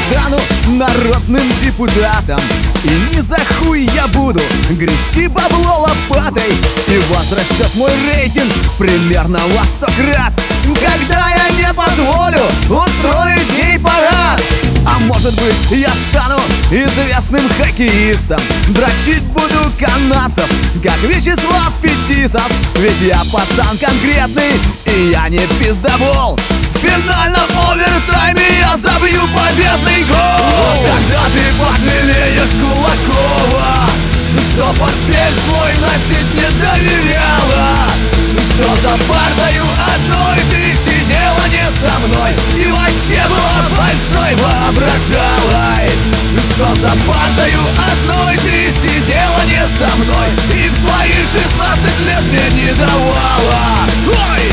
стану народным депутатом, и ни за хуй я буду грести бабло лопатой, и возрастет мой рейтинг примерно во 100 крат, когда я не позволю устроить гей-парад. А может быть, я стану известным хоккеистом, дрочить буду канадцев, как Вячеслав Фетисов. Ведь я пацан конкретный, и я не пиздобол. В финальном овертайме я забью победный гол. Вот тогда ты пожалеешь Кулакова, что портфель свой носить не доверяла, что за партою одной ты сидела не со мной и вообще была большой воображалой. Что за партою одной ты сидела не со мной и в свои 16 лет мне не давала. Ой!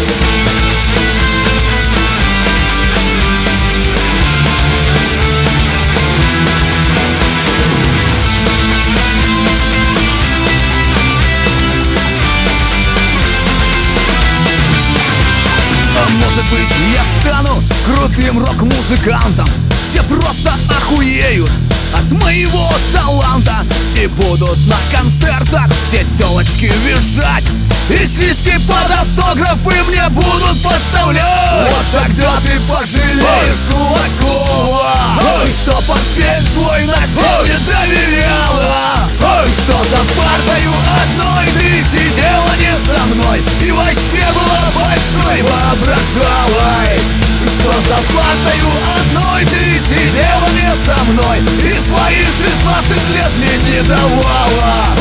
Может быть, я стану крутым рок-музыкантом, все просто охуеют от моего таланта, и будут на концертах все телочки визжать, и сиськи под автографы мне будут подставлять. Вот тогда ты пожалеешь Кулакова, что портфель свой носить не доверяла, что за партою одной ты сидела не со мной и вообще была большой воображалой. Что за партою одной ты сидела не со мной и свои 16 лет мне не давала.